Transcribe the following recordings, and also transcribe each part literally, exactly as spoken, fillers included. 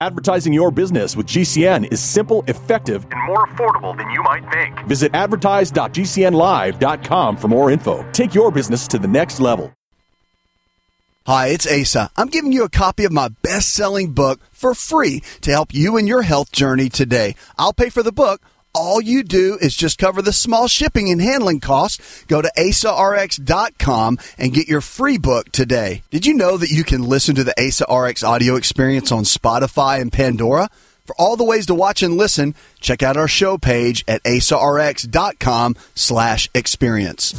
Advertising your business with G C N is simple, effective, and more affordable than you might think. Visit advertise dot g c n live dot com for more info. Take your business to the next level. Hi, it's Asa. I'm giving you a copy of my best-selling book for free to help you in your health journey today. I'll pay for the book. All you do is just cover the small shipping and handling costs. Go to asa r x dot com and get your free book today. Did you know that you can listen to the Asa R X audio experience on Spotify and Pandora? For all the ways to watch and listen, check out our show page at asa r x dot com slash experience.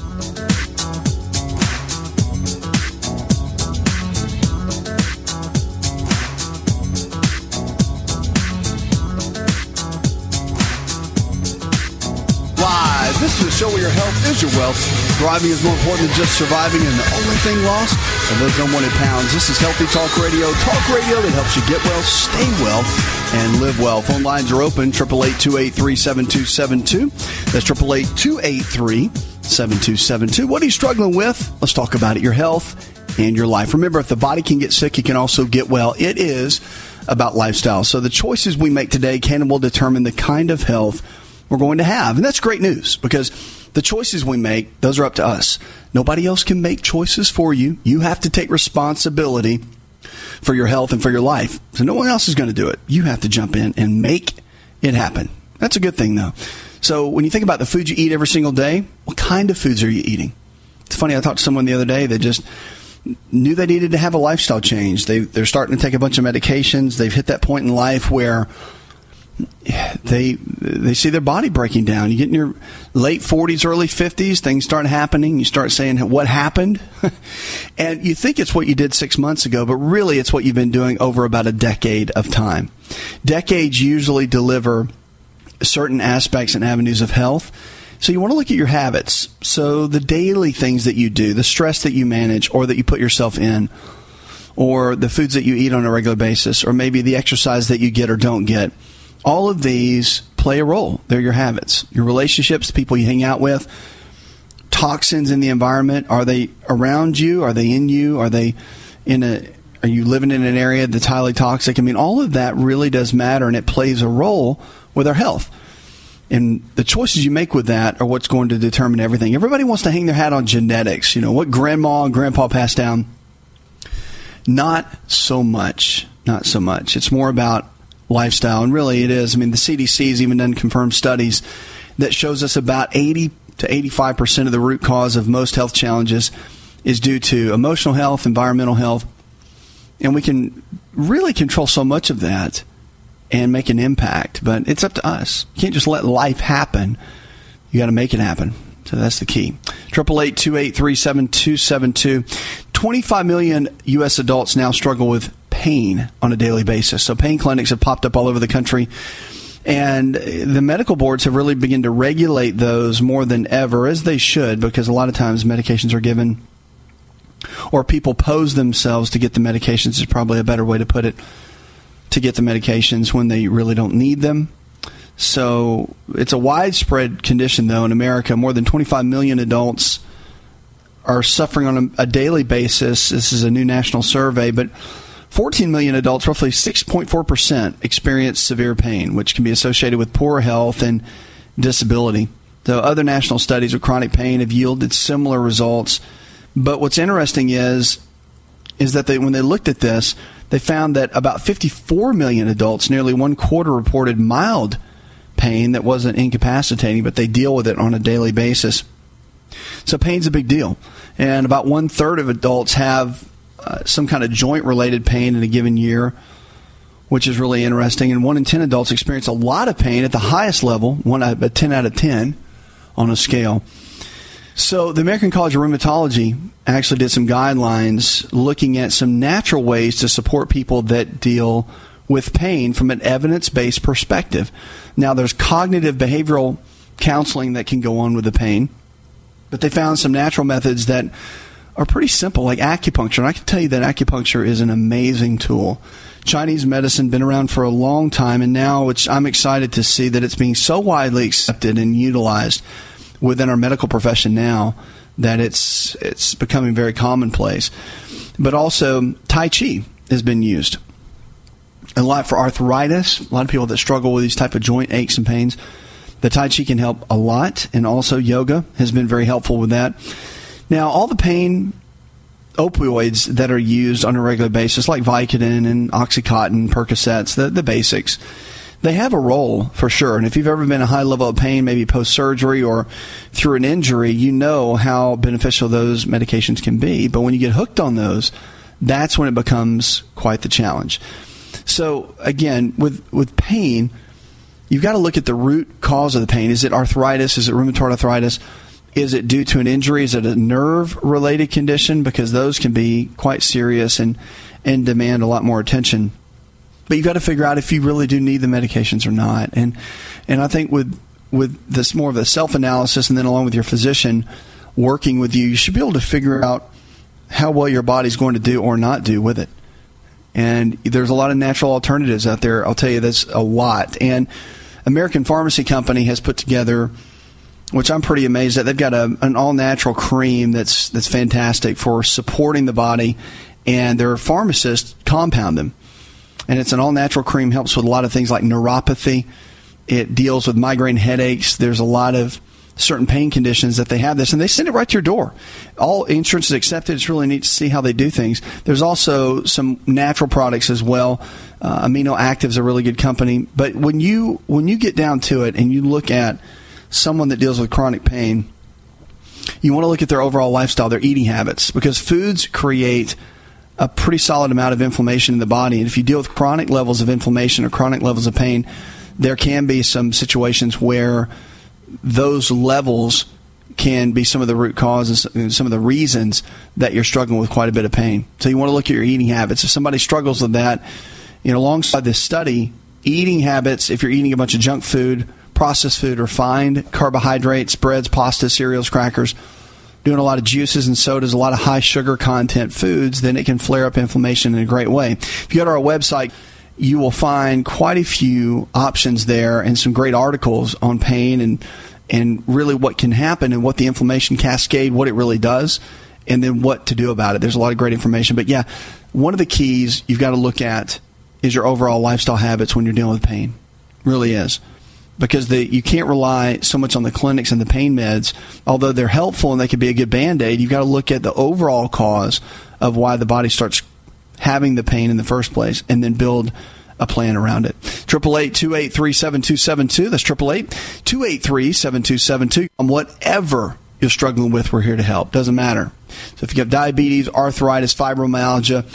Live. This is a show where your health is your wealth. Thriving is more important than just surviving, and the only thing lost are those unwanted pounds. This is Healthy Talk Radio. Talk radio that helps you get well, stay well, and live well. Phone lines are open. eight eight eight, two eight three, seven two seven two. That's eight eight eight, two eight three, seven two seven two. What are you struggling with? Let's talk about it. Your health and your life. Remember, if the body can get sick, it can also get well. It is about lifestyle. So the choices we make today can and will determine the kind of health we're going to have. And that's great news, because the choices we make, those are up to us. Nobody else can make choices for you. You have to take responsibility for your health and for your life. So no one else is going to do it. You have to jump in and make it happen. That's a good thing, though. So when you think about the food you eat every single day, what kind of foods are you eating? It's funny, I talked to someone the other day that just knew they needed to have a lifestyle change. They, they're starting to take a bunch of medications. They've hit that point in life where they they see their body breaking down. You get in your late forties, early fifties, things start happening. You start saying, what happened? And you think it's what you did six months ago, but really it's what you've been doing over about a decade of time. Decades usually deliver certain aspects and avenues of health. So you want to look at your habits. So the daily things that you do, the stress that you manage or that you put yourself in, or the foods that you eat on a regular basis, or maybe the exercise that you get or don't get. All of these play a role. They're your habits, your relationships, the people you hang out with, toxins in the environment. Are they around you? Are they in you? Are they in a? Are you living in an area that's highly toxic? I mean, all of that really does matter, and it plays a role with our health. And the choices you make with that are what's going to determine everything. Everybody wants to hang their hat on genetics. You know, what grandma and grandpa passed down. Not so much. Not so much. It's more about lifestyle, and really it is. I mean, the C D C has even done confirmed studies that shows us about eighty to eighty-five percent of the root cause of most health challenges is due to emotional health, environmental health, and we can really control so much of that and make an impact, but it's up to us. You can't just let life happen. You got to make it happen. So that's the key. eight eight eight, two eight three, seven two seven two. twenty-five million U S adults now struggle with pain on a daily basis. So pain clinics have popped up all over the country, and the medical boards have really begun to regulate those more than ever, as they should, because a lot of times medications are given, or people pose themselves to get the medications is probably a better way to put it, to get the medications when they really don't need them. So it's a widespread condition, though, in America. More than twenty-five million adults are suffering on a, a daily basis. This is a new national survey, but fourteen million adults, roughly six point four percent, experience severe pain, which can be associated with poor health and disability. Though other national studies of chronic pain have yielded similar results. But what's interesting is, is that they, when they looked at this, they found that about fifty-four million adults, nearly one quarter, reported mild pain that wasn't incapacitating, but they deal with it on a daily basis. So pain's a big deal. And about one-third of adults have uh, some kind of joint-related pain in a given year, which is really interesting. And one in ten adults experience a lot of pain at the highest level, one a ten out of ten on a scale. So the American College of Rheumatology actually did some guidelines looking at some natural ways to support people that deal with pain from an evidence-based perspective. Now, there's cognitive behavioral counseling that can go on with the pain, but they found some natural methods that are pretty simple, like acupuncture. And I can tell you that acupuncture is an amazing tool. Chinese medicine been around for a long time, and now it's, I'm excited to see that it's being so widely accepted and utilized within our medical profession now that it's it's becoming very commonplace. But also, Tai Chi has been used. a lot for arthritis. A lot of people that struggle with these type of joint aches and pains. The Tai Chi can help a lot, and also yoga has been very helpful with that. Now, all the pain opioids that are used on a regular basis, like Vicodin and Oxycontin, Percocets, the, the basics, they have a role for sure. And if you've ever been in a high level of pain, maybe post-surgery or through an injury, you know how beneficial those medications can be. But when you get hooked on those, that's when it becomes quite the challenge. So again, with, with pain, you've got to look at the root cause of the pain. Is it arthritis? Is it rheumatoid arthritis? Is it due to an injury? Is it a nerve-related condition? Because those can be quite serious and, and demand a lot more attention. But you've got to figure out if you really do need the medications or not. And and I think with with this more of a self-analysis, and then along with your physician working with you, you should be able to figure out how well your body's going to do or not do with it. And there's a lot of natural alternatives out there. I'll tell you that's a lot. And American Pharmacy Company has put together, which I'm pretty amazed at. They've got a, an all-natural cream that's that's fantastic for supporting the body, and their pharmacists compound them. And it's an all-natural cream, helps with a lot of things like neuropathy. It deals with migraine headaches. There's a lot of certain pain conditions that they have this, and they send it right to your door. All insurance is accepted. It's really neat to see how they do things. There's also some natural products as well. Uh, Amino Active's a really good company. But when you when you get down to it and you look at someone that deals with chronic pain, you want to look at their overall lifestyle, their eating habits, because foods create a pretty solid amount of inflammation in the body. And if you deal with chronic levels of inflammation or chronic levels of pain, there can be some situations where those levels can be some of the root causes and some of the reasons that you're struggling with quite a bit of pain. So you want to look at your eating habits. If somebody struggles with that, you know, alongside this study, eating habits, if you're eating a bunch of junk food, processed food, refined carbohydrates, breads, pasta, cereals, crackers, doing a lot of juices and sodas, a lot of high sugar content foods, then it can flare up inflammation in a great way. If you go to our website, you will find quite a few options there and some great articles on pain and and really what can happen and what the inflammation cascade, what it really does, and then what to do about it. There's a lot of great information. But yeah, one of the keys you've got to look at is your overall lifestyle habits when you're dealing with pain. It really is. Because the, you can't rely so much on the clinics and the pain meds. Although they're helpful and they could be a good Band-Aid, you've got to look at the overall cause of why the body starts having the pain in the first place and then build a plan around it. eight eight eight, two eight three, seven two seven two. That's eight eight eight, two eight three, seven two seven two. On whatever you're struggling with, we're here to help. Doesn't matter. So if you have diabetes, arthritis, fibromyalgia,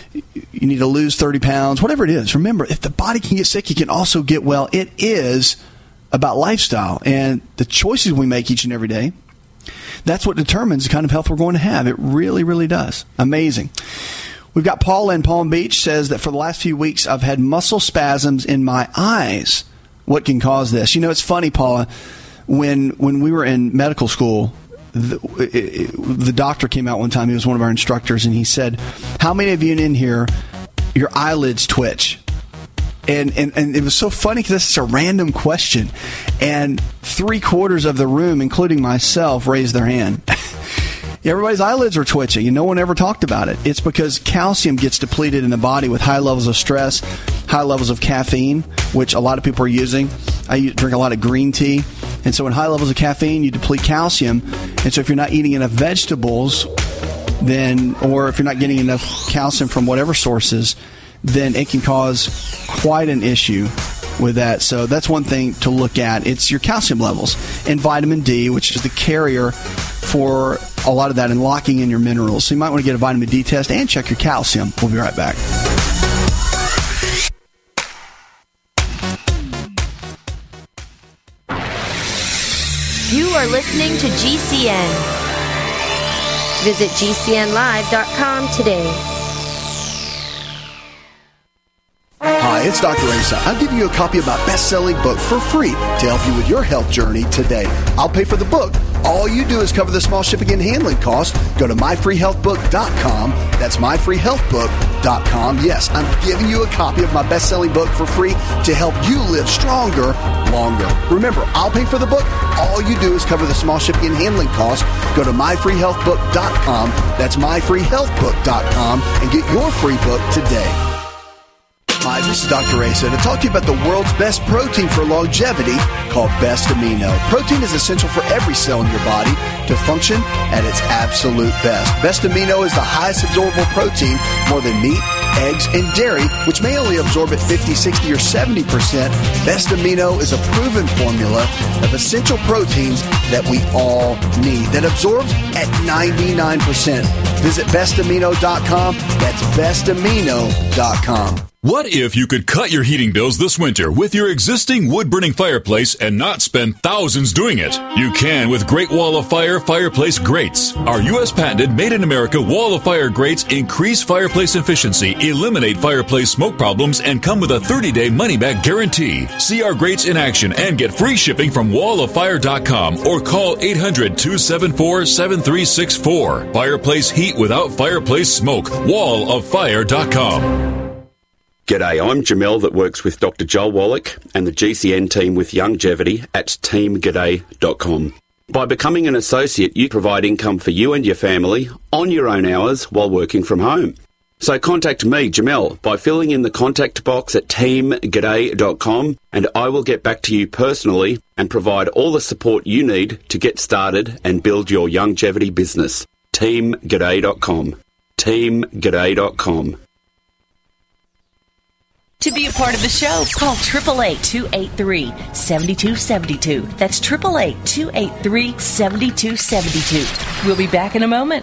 you need to lose thirty pounds, whatever it is, remember, if the body can get sick, you can also get well. It is about lifestyle and the choices we make each and every day. That's what determines the kind of health we're going to have. It really, really does. Amazing. We've got Paula in Palm Beach says that for the last few weeks, I've had muscle spasms in my eyes. What can cause this? You know, it's funny, Paula, when when we were in medical school, the, it, the doctor came out one time. He was one of our instructors, and he said, how many of you in here, your eyelids twitch? And, and and it was so funny because this is a random question. And three quarters of the room, including myself, raised their hand. Everybody's eyelids are twitching, and no one ever talked about it. It's because calcium gets depleted in the body with high levels of stress, high levels of caffeine, which a lot of people are using. I drink a lot of green tea. And so in high levels of caffeine, you deplete calcium. And so if you're not eating enough vegetables, then, or if you're not getting enough calcium from whatever sources, then it can cause quite an issue with that. So that's one thing to look at. It's your calcium levels and vitamin D, which is the carrier for a lot of that and locking in your minerals. So you might want to get a vitamin D test and check your calcium. We'll be right back. You are listening to G C N. Visit G C N live dot com today. Hi, it's Doctor Asa. I'll give you a copy of my best-selling book for free to help you with your health journey today. I'll pay for the book. All you do is cover the small shipping and handling costs. Go to my free health book dot com. That's my free health book dot com. Yes, I'm giving you a copy of my best-selling book for free to help you live stronger, longer. Remember, I'll pay for the book. All you do is cover the small shipping and handling costs. Go to my free health book dot com. That's my free health book dot com and get your free book today. Hi, this is Doctor Asa to talk to you about the world's best protein for longevity called Best Amino. Protein is essential for every cell in your body to function at its absolute best. Best Amino is the highest absorbable protein, more than meat, eggs, and dairy, which may only absorb at fifty, sixty, or seventy percent. Best Amino is a proven formula of essential proteins that we all need that absorbs at ninety-nine percent. Visit best amino dot com. That's best amino dot com. What if you could cut your heating bills this winter with your existing wood-burning fireplace and not spend thousands doing it? You can with Great Wall of Fire fireplace grates. Our U S patented made-in-America Wall of Fire grates increase fireplace efficiency, eliminate fireplace smoke problems, and come with a thirty-day money-back guarantee. See our grates in action and get free shipping from wall of fire dot com or call eight hundred, two seven four, seven three six four. Fireplace heat without fireplace smoke. wall of fire dot com. G'day, I'm Jamel that works with Doctor Joel Wallach and the G C N team with Longevity at team g'day dot com. By becoming an associate, you provide income for you and your family on your own hours while working from home. So contact me, Jamel, by filling in the contact box at team g'day dot com and I will get back to you personally and provide all the support you need to get started and build your longevity business. team g'day dot com. team g'day dot com. To be a part of the show, call eight eight eight, two eight three, seven two seven two. That's eight eight eight, two eight three, seven two seven two. We'll be back in a moment.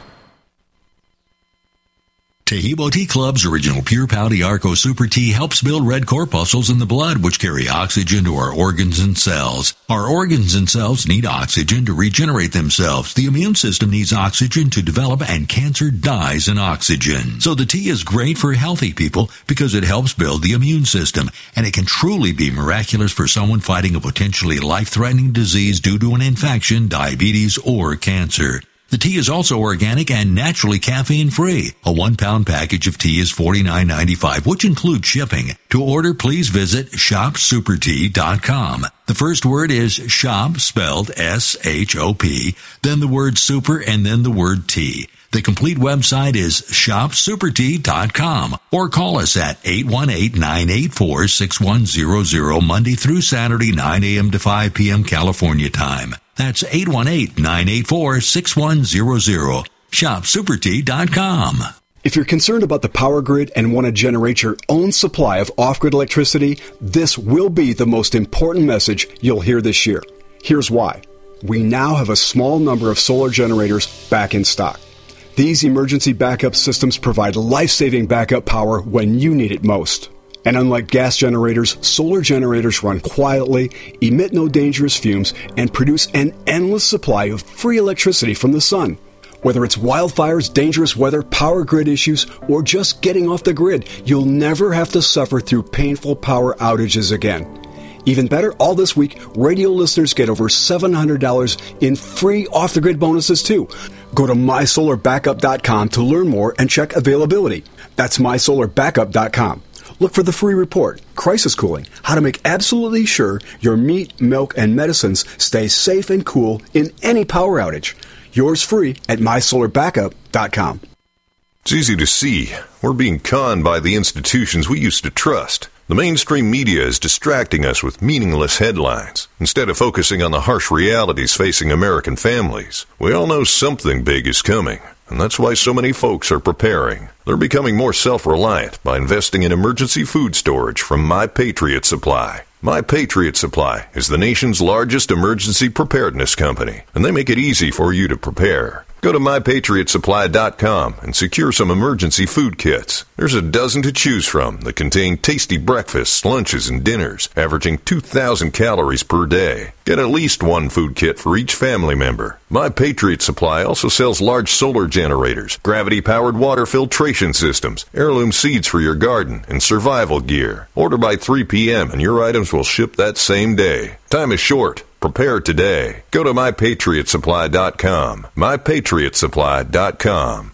Taheebo Tea Club's original Pure Pouty Arco Super Tea helps build red corpuscles in the blood, which carry oxygen to our organs and cells. Our organs and cells need oxygen to regenerate themselves. The immune system needs oxygen to develop, and cancer dies in oxygen. So the tea is great for healthy people because it helps build the immune system, and it can truly be miraculous for someone fighting a potentially life-threatening disease due to an infection, diabetes, or cancer. The tea is also organic and naturally caffeine-free. A one-pound package of tea is forty-nine ninety-five, which includes shipping. To order, please visit shop super tea dot com. The first word is shop, spelled S H O P, then the word super, and then the word tea. The complete website is shop super tea dot com, or call us at eight one eight, nine eight four, six one zero zero Monday through Saturday, nine a.m. to five p.m. California time. That's eight one eight, nine eight four, six one zero zero. shop super tea dot com. If you're concerned about the power grid and want to generate your own supply of off-grid electricity, this will be the most important message you'll hear this year. Here's why. We now have a small number of solar generators back in stock. These emergency backup systems provide life-saving backup power when you need it most. And unlike gas generators, solar generators run quietly, emit no dangerous fumes, and produce an endless supply of free electricity from the sun. Whether it's wildfires, dangerous weather, power grid issues, or just getting off the grid, you'll never have to suffer through painful power outages again. Even better, all this week, radio listeners get over seven hundred dollars in free off-the-grid bonuses, too. Go to my solar backup dot com to learn more and check availability. That's my solar backup dot com. Look for the free report, Crisis Cooling, how to make absolutely sure your meat, milk, and medicines stay safe and cool in any power outage. Yours free at my solar backup dot com. It's easy to see. We're being conned by the institutions we used to trust. The mainstream media is distracting us with meaningless headlines instead of focusing on the harsh realities facing American families. We all know something big is coming, and that's why so many folks are preparing. They're becoming more self-reliant by investing in emergency food storage from My Patriot Supply. My Patriot Supply is the nation's largest emergency preparedness company, and they make it easy for you to prepare. Go to my patriot supply dot com and secure some emergency food kits. There's a dozen to choose from that contain tasty breakfasts, lunches, and dinners, averaging two thousand calories per day. Get at least one food kit for each family member. My Patriot Supply also sells large solar generators, gravity-powered water filtration systems, heirloom seeds for your garden, and survival gear. Order by three p.m. and your items will ship that same day. Time is short. Prepare today. Go to my patriot supply dot com. my patriot supply dot com.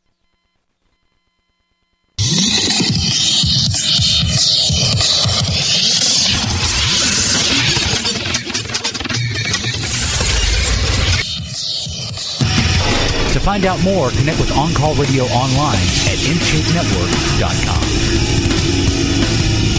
To find out more, connect with On Call Radio online at in shape network dot com.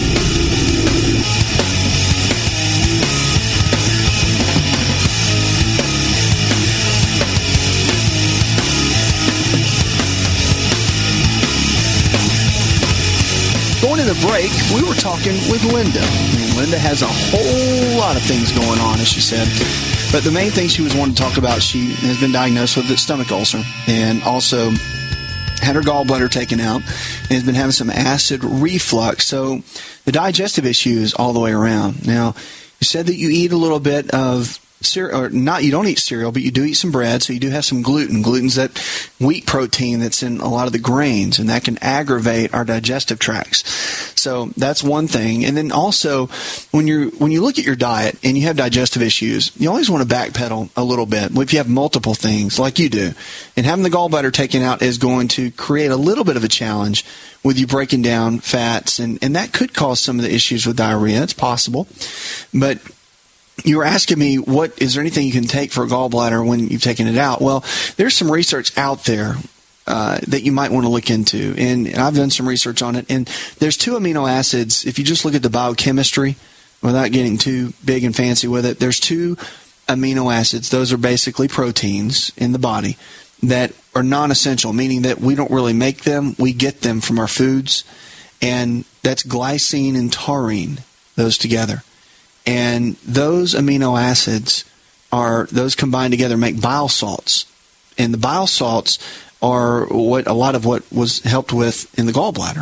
break, we were talking with Linda. And Linda has a whole lot of things going on, as she said. But the main thing she was wanting to talk about, she has been diagnosed with a stomach ulcer and also had her gallbladder taken out and has been having some acid reflux. So the digestive issue is all the way around. Now, you said that you eat a little bit of cereal, or not, you don't eat cereal, but you do eat some bread, so you do have some gluten. Gluten's that wheat protein that's in a lot of the grains, and that can aggravate our digestive tracts. So that's one thing. And then also, when you when you look at your diet and you have digestive issues, you always want to backpedal a little bit. If you have multiple things like you do, and having the gallbladder taken out is going to create a little bit of a challenge with you breaking down fats, and, and that could cause some of the issues with diarrhea. It's possible. But you were asking me, what is there anything you can take for a gallbladder when you've taken it out? Well, there's some research out there uh, that you might want to look into, and, and I've done some research on it. And there's two amino acids. If you just look at the biochemistry, without getting too big and fancy with it, there's two amino acids. Those are basically proteins in the body that are non-essential, meaning that we don't really make them. We get them from our foods, and that's glycine and taurine, those together. And those amino acids are, those combined together make bile salts. And the bile salts are what a lot of what was helped with in the gallbladder.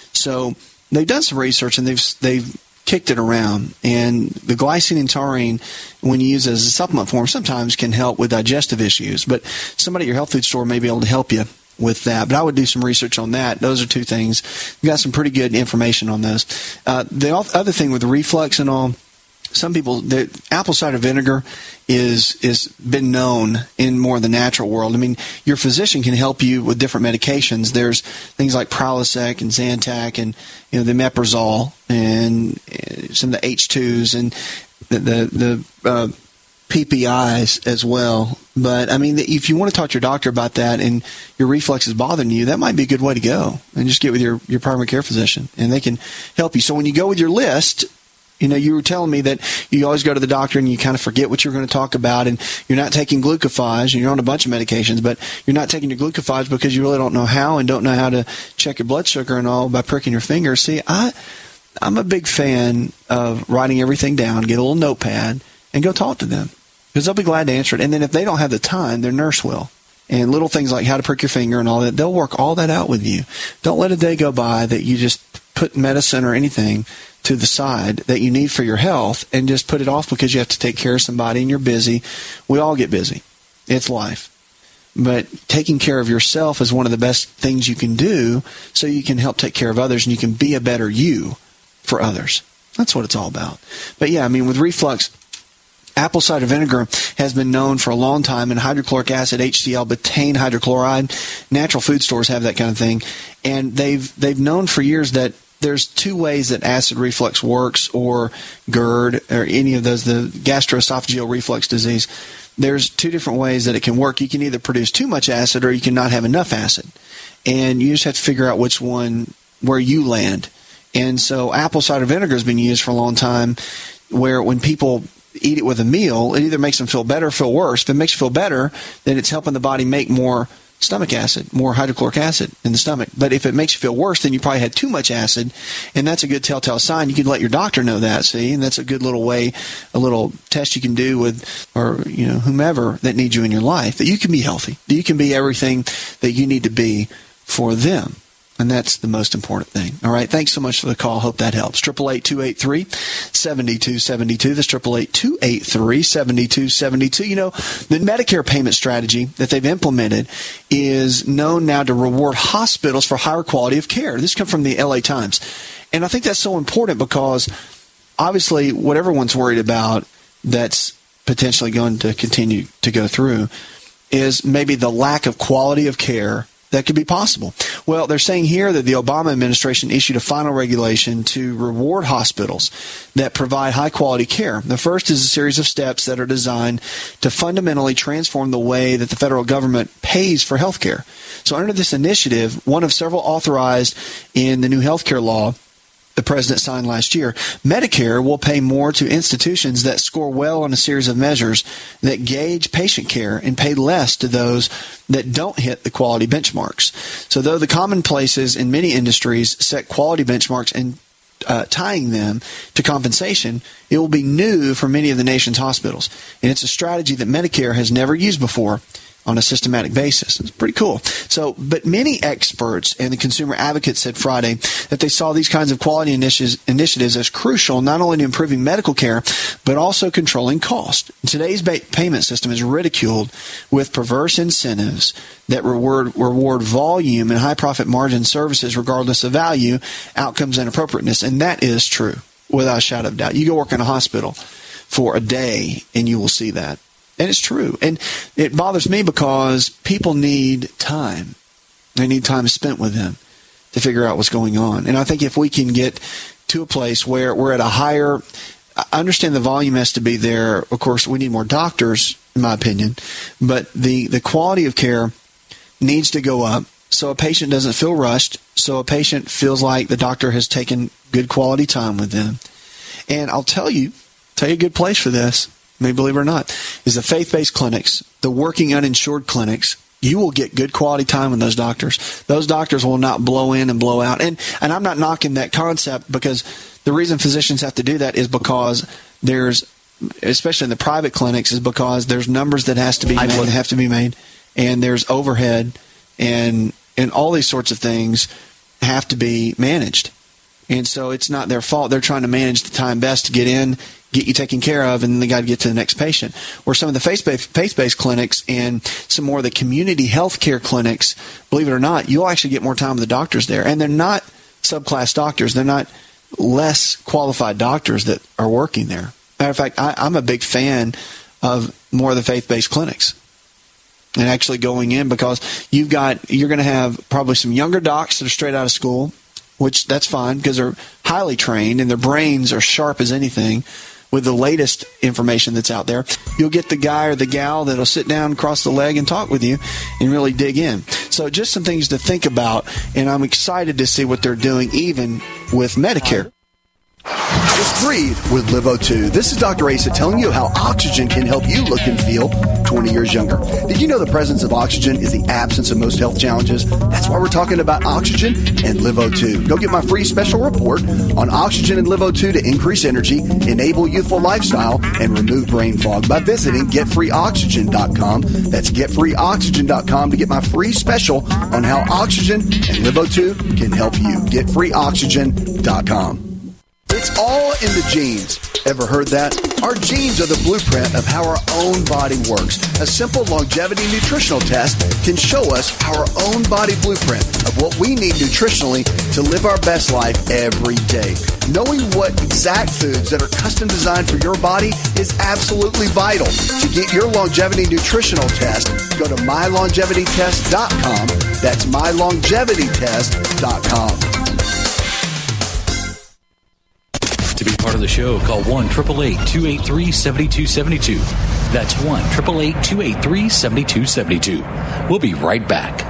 So they've done some research and they've they've kicked it around. And the glycine and taurine, when you use it as a supplement form, sometimes can help with digestive issues. But somebody at your health food store may be able to help you with that. But I would do some research on that. Those are two things. We've got some pretty good information on those. Uh, the other thing with the reflux and all, some people, the apple cider vinegar is is been known in more of the natural world. I mean, your physician can help you with different medications. There's things like Prilosec and Zantac and, you know, the Meprazole and some of the H twos and the the, the uh, P P Is as well. But, I mean, if you want to talk to your doctor about that and your reflux is bothering you, that might be a good way to go. And just get with your, your primary care physician, and they can help you. So when you go with your list, you know, you were telling me that you always go to the doctor and you kind of forget what you're going to talk about, and you're not taking glucophage, and you're on a bunch of medications, but you're not taking your glucophage because you really don't know how and don't know how to check your blood sugar and all by pricking your finger. See, I, I'm a big fan of writing everything down, get a little notepad, and go talk to them because they'll be glad to answer it. And then if they don't have the time, their nurse will. And little things like how to prick your finger and all that, they'll work all that out with you. Don't let a day go by that you just put medicine or anything to the side that you need for your health and just put it off because you have to take care of somebody and you're busy. We all get busy. It's life. But taking care of yourself is one of the best things you can do so you can help take care of others and you can be a better you for others. That's what it's all about. But yeah, I mean, with reflux, apple cider vinegar has been known for a long time, and hydrochloric acid, H C l, betaine hydrochloride, natural food stores have that kind of thing. And they've they've known for years that there's two ways that acid reflux works, or GERD, or any of those, the gastroesophageal reflux disease. There's two different ways that it can work. You can either produce too much acid or you can not have enough acid. And you just have to figure out which one, where you land. And so apple cider vinegar has been used for a long time, where when people eat it with a meal, it either makes them feel better or feel worse. If it makes you feel better, then it's helping the body make more stomach acid, more hydrochloric acid in the stomach. But if it makes you feel worse, then you probably had too much acid, and that's a good telltale sign. You can let your doctor know that, see, and that's a good little way, a little test you can do with, or, you know, whomever that needs you in your life, that you can be healthy, that you can be everything that you need to be for them. And that's the most important thing. All right. Thanks so much for the call. Hope that helps. eight eight eight, two eight three, seven two seven two. That's eight eight eight, two eight three, seven two seven two. You know, the Medicare payment strategy that they've implemented is known now to reward hospitals for higher quality of care. This comes from the L A Times. And I think that's so important because obviously what everyone's worried about that's potentially going to continue to go through is maybe the lack of quality of care that could be possible. Well, they're saying here that the Obama administration issued a final regulation to reward hospitals that provide high-quality care. The first is a series of steps that are designed to fundamentally transform the way that the federal government pays for health care. So under this initiative, one of several authorized in the new health care law the president signed last year, Medicare will pay more to institutions that score well on a series of measures that gauge patient care and pay less to those that don't hit the quality benchmarks. So though the commonplaces in many industries set quality benchmarks and uh, tying them to compensation, it will be new for many of the nation's hospitals. And it's a strategy that Medicare has never used before on a systematic basis. It's pretty cool. So, but many experts and the consumer advocates said Friday that they saw these kinds of quality initi- initiatives as crucial, not only to improving medical care, but also controlling cost. Today's ba- payment system is ridiculed with perverse incentives that reward, reward volume and high profit margin services regardless of value, outcomes, and appropriateness. And that is true, without a shadow of doubt. You go work in a hospital for a day and you will see that. And it's true. And it bothers me because people need time. They need time spent with them to figure out what's going on. And I think if we can get to a place where we're at a higher, I understand the volume has to be there. Of course, we need more doctors, in my opinion. But the, the quality of care needs to go up so a patient doesn't feel rushed, so a patient feels like the doctor has taken good quality time with them. And I'll tell you, tell you a good place for this. May believe it or not, is the faith-based clinics, the working uninsured clinics. You will get good quality time with those doctors. Those doctors will not blow in and blow out. And and I'm not knocking that concept, because the reason physicians have to do that is because there's, especially in the private clinics, is because there's numbers that has to be made, that have to be made, and there's overhead, and and all these sorts of things have to be managed. And so it's not their fault. They're trying to manage the time best to get in, get you taken care of, and then they got to get to the next patient. Where some of the faith-based, faith-based clinics and some more of the community health care clinics, believe it or not, you'll actually get more time with the doctors there. And they're not subclass doctors. They're not less qualified doctors that are working there. Matter of fact, I, I'm a big fan of more of the faith-based clinics and actually going in, because you've got, you're going to have probably some younger docs that are straight out of school, which that's fine because they're highly trained and their brains are sharp as anything with the latest information that's out there. You'll get the guy or the gal that'll sit down, cross the leg, and talk with you and really dig in. So just some things to think about, and I'm excited to see what they're doing even with Medicare. Just breathe with Live O two. This is Doctor Asa telling you how oxygen can help you look and feel twenty years younger. Did you know the presence of oxygen is the absence of most health challenges? That's why we're talking about oxygen and Live O two. Go get my free special report on oxygen and Live O two to increase energy, enable youthful lifestyle, and remove brain fog by visiting get free oxygen dot com. That's get free oxygen dot com to get my free special on how oxygen and Live O two can help you. get free oxygen dot com. It's all in the genes. Ever heard that? Our genes are the blueprint of how our own body works. A simple longevity nutritional test can show us our own body blueprint of what we need nutritionally to live our best life every day. Knowing what exact foods that are custom designed for your body is absolutely vital. To get your longevity nutritional test, go to my longevity test dot com. That's my longevity test dot com. To be part of the show, call one eight eight eight, two eight three, seven two seven two. That's one eight eight eight, two eight three, seven two seven two. We'll be right back.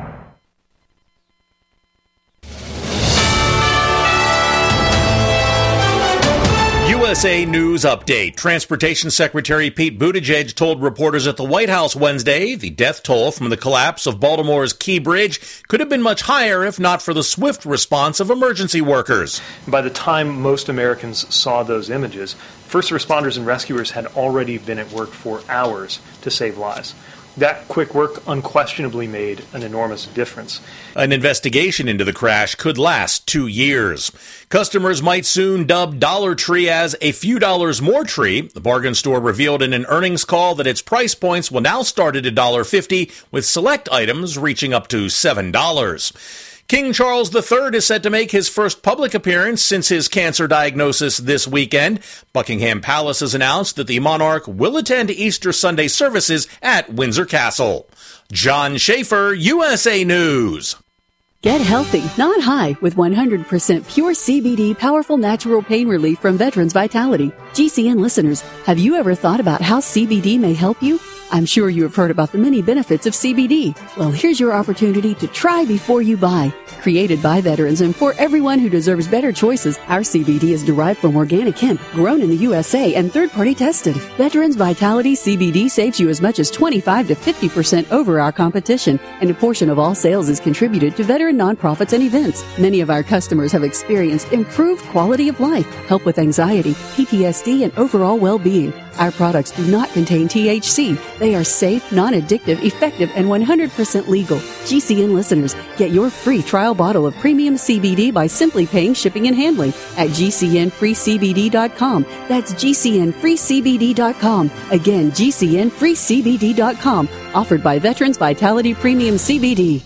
U S A News Update. Transportation Secretary Pete Buttigieg told reporters at the White House Wednesday the death toll from the collapse of Baltimore's Key Bridge could have been much higher if not for the swift response of emergency workers. By the time most Americans saw those images, first responders and rescuers had already been at work for hours to save lives. That quick work unquestionably made an enormous difference. An investigation into the crash could last two years. Customers might soon dub Dollar Tree as a few dollars more tree. The bargain store revealed in an earnings call that its price points will now start at one dollar fifty, with select items reaching up to seven dollars. King Charles the Third is set to make his first public appearance since his cancer diagnosis this weekend. Buckingham Palace has announced that the monarch will attend Easter Sunday services at Windsor Castle. John Schaefer, U S A News. Get healthy, not high, with one hundred percent pure C B D powerful natural pain relief from Veterans Vitality. G C N listeners, have you ever thought about how C B D may help you? I'm sure you have heard about the many benefits of C B D. Well, here's your opportunity to try before you buy. Created by veterans and for everyone who deserves better choices, our C B D is derived from organic hemp, grown in the U S A and third-party tested. Veterans Vitality C B D saves you as much as twenty-five to fifty percent over our competition, and a portion of all sales is contributed to Veterans volunteer in nonprofits and events. Many of our customers have experienced improved quality of life, help with anxiety, P T S D, and overall well-being. Our products do not contain T H C. They are safe, non-addictive, effective, and one hundred percent legal. G C N listeners, get your free trial bottle of premium C B D by simply paying shipping and handling at G C N free C B D dot com. That's G C N free C B D dot com. Again, G C N free C B D dot com. Offered by Veterans Vitality Premium C B D.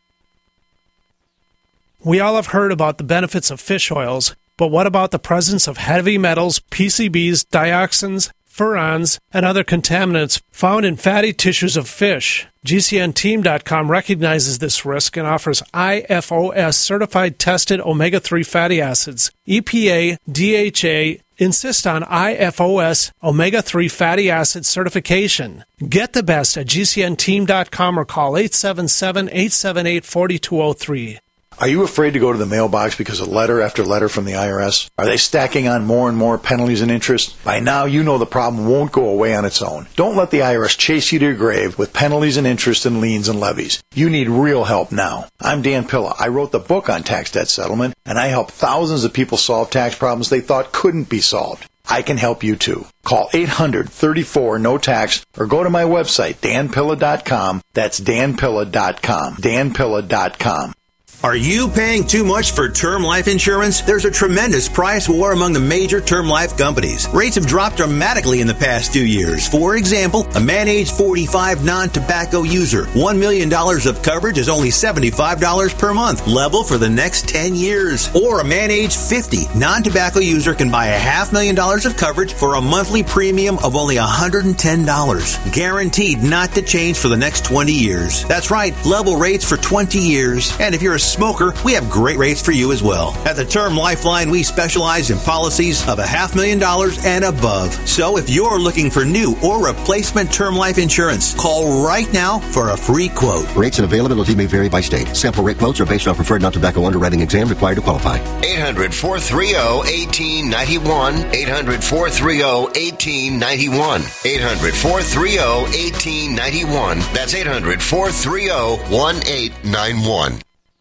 We all have heard about the benefits of fish oils, but what about the presence of heavy metals, P C Bs, dioxins, furans, and other contaminants found in fatty tissues of fish? G C N team dot com recognizes this risk and offers I F O S certified tested omega three fatty acids. E P A, D H A insist on I F O S omega three fatty acid certification. Get the best at G C N team dot com or call eight seven seven, eight seven eight, four two zero three. Are you afraid to go to the mailbox because of letter after letter from the I R S? Are they stacking on more and more penalties and interest? By now, you know the problem won't go away on its own. Don't let the I R S chase you to your grave with penalties and interest and liens and levies. You need real help now. I'm Dan Pilla. I wrote the book on tax debt settlement, and I help thousands of people solve tax problems they thought couldn't be solved. I can help you too. Call eight hundred, thirty-four, no tax or go to my website, dan pilla dot com. That's dan pilla dot com. dan pilla dot com. Are you paying too much for term life insurance? There's a tremendous price war among the major term life companies. Rates have dropped dramatically in the past two years. For example, a man age forty-five non-tobacco user, one million dollars of coverage is only seventy-five dollars per month, level for the next ten years. Or a man age fifty non-tobacco user can buy a half million dollars of coverage for a monthly premium of only one hundred ten dollars. Guaranteed not to change for the next twenty years. That's right, level rates for twenty years. And if you're a smoker, we have great rates for you as well. At the Term Lifeline, we specialize in policies of a half million dollars and above. So if you're looking for new or replacement term life insurance, call right now for a free quote. Rates and availability may vary by state. Sample rate quotes are based on preferred non-tobacco underwriting exam required to qualify. eight hundred, four three zero, one eight nine one. eight hundred, four three zero, one eight nine one. eight hundred, four three zero, one eight nine one. That's eight hundred, four three zero, one eight nine one.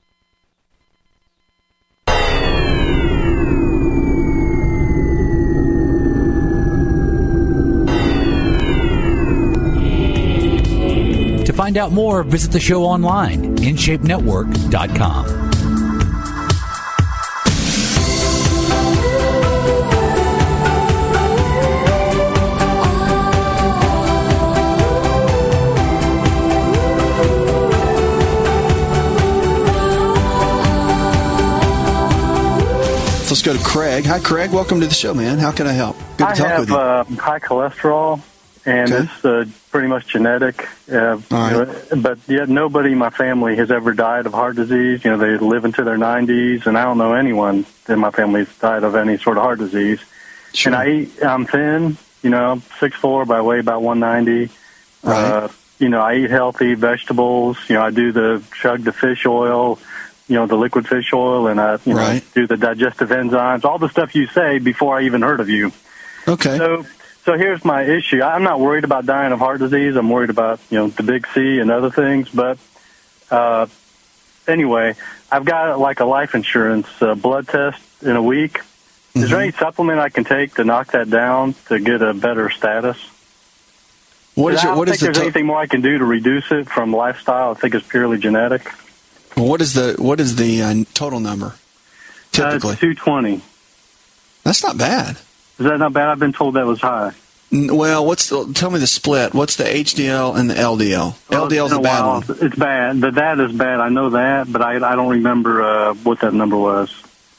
To find out more, visit the show online, in shape network dot com. Let's go to Craig. Hi, Craig. Welcome to the show, man. How can I help? Good to I talk have with you. Uh, high cholesterol, and Okay. it's uh, pretty much genetic. Uh, you know, but yet nobody in my family has ever died of heart disease. You know, they live into their nineties, and I don't know anyone in my family has died of any sort of heart disease. And I eat, I'm thin. You know, I'm six foot four, but I weigh about one ninety. Right. Uh, you know, I eat healthy vegetables. You know, I do the chug the fish oil. You know, the liquid fish oil, and I you know, do the digestive enzymes, all the stuff you say before I even heard of you. Okay. So, so here's my issue. I'm not worried about dying of heart disease. I'm worried about, you know, the big C and other things. But uh, anyway, I've got like a life insurance uh, blood test in a week. Mm-hmm. Is there any supplement I can take to knock that down to get a better status? What is I your, don't what think is the there's to- anything more I can do to reduce it from lifestyle. I think it's purely genetic. What is the what is the uh, total number? Typically, uh, two twenty. That's not bad. Is that not bad? I've been told that was high. N- Well, what's the, tell me the split? What's the H D L and the L D L? Well, L D L is it's the been a bad while. one. It's bad. But that is bad. I know that, but I I don't remember uh, what that number was.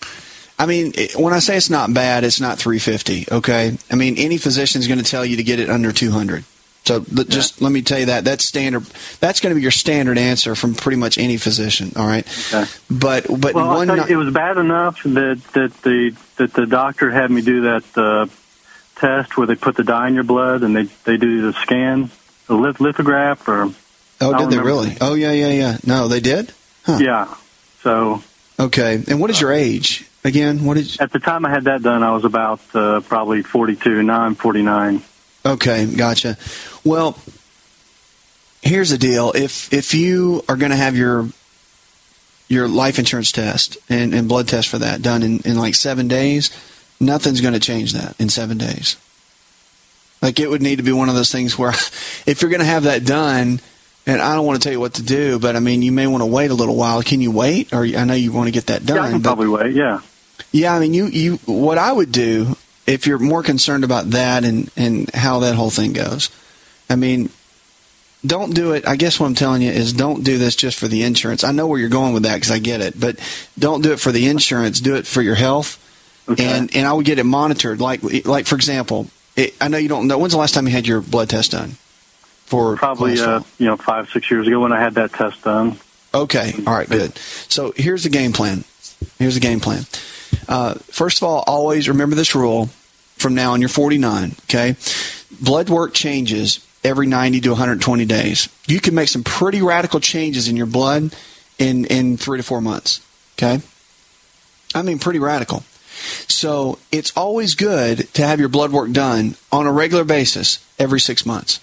I mean, it, when I say it's not bad, it's not three fifty. Okay. I mean, any physician is going to tell you to get it under two hundred. So th- just let me tell you that that's standard. That's going to be your standard answer from pretty much any physician. All right. Okay. But but Well, I'll one tell you, ni- it was bad enough that that the that the doctor had me do that uh, test where they put the dye in your blood and they they do the scan, the lith- lithograph, or oh, I did don't they remember. really? Oh yeah yeah yeah. No, they did. Huh. Yeah. So Okay. And what is your age again? What is? At the time I had that done, I was about uh, probably forty-two. Now I'm forty-nine. Okay, gotcha. Well, here's the deal. If if you are going to have your your life insurance test and, and blood test for that done in, in like seven days, nothing's going to change that in seven days. Like, it would need to be one of those things where if you're going to have that done, and I don't want to tell you what to do, but I mean, you may want to wait a little while. Can you wait? Or I know you want to get that done. Yeah, I can but, probably wait, yeah. Yeah, I mean, you, you, what I would do if you're more concerned about that and, and how that whole thing goes, I mean, don't do it. I guess what I'm telling you is don't do this just for the insurance. I know where you're going with that because I get it, but don't do it for the insurance. Do it for your health. Okay. And, and I would get it monitored. Like, like for example, it, I know you don't know. When's the last time you had your blood test done? For Probably, uh, you know, five, six years ago when I had that test done. Okay. All right, good. So here's the game plan. Here's the game plan. Uh, first of all, always remember this rule from now on. You're forty-nine, okay? Blood work changes every ninety to one hundred twenty days. You can make some pretty radical changes in your blood in, in three to four months, okay? I mean, pretty radical. So it's always good to have your blood work done on a regular basis every six months.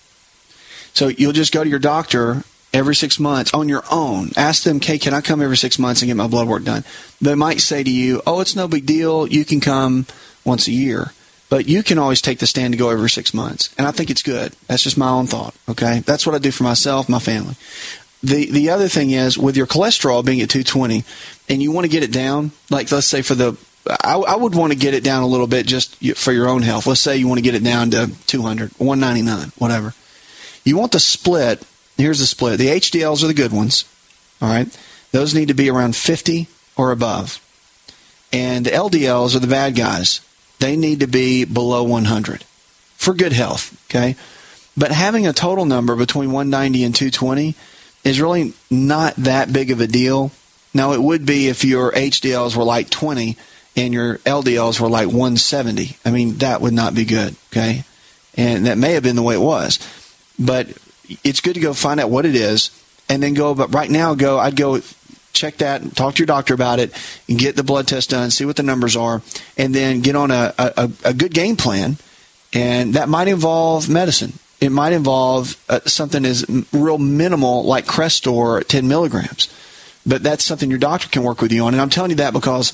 So you'll just go to your doctor every six months on your own. Ask them, okay, can I come every six months and get my blood work done? They might say to you, oh, it's no big deal. You can come once a year. But you can always take the stand to go every six months. And I think it's good. That's just my own thought, okay? That's what I do for myself, my family. The the other thing is, with your cholesterol being at two twenty, and you want to get it down, like let's say for the, I, I would want to get it down a little bit just for your own health. Let's say you want to get it down to two hundred, one ninety-nine, whatever. You want the split. Here's the split. The H D Ls are the good ones, all right? Those need to be around fifty or above. And the L D Ls are the bad guys. They need to be below one hundred for good health, okay? But having a total number between one ninety and two twenty is really not that big of a deal. Now, it would be if your H D Ls were like twenty and your L D Ls were like one seventy. I mean, that would not be good, okay? And that may have been the way it was. But it's good to go find out what it is and then go, but right now, go, I'd go check that, talk to your doctor about it, and get the blood test done, see what the numbers are, and then get on a, a, a good game plan. And that might involve medicine. It might involve uh, something as real minimal like Crestor, ten milligrams. But that's something your doctor can work with you on. And I'm telling you that because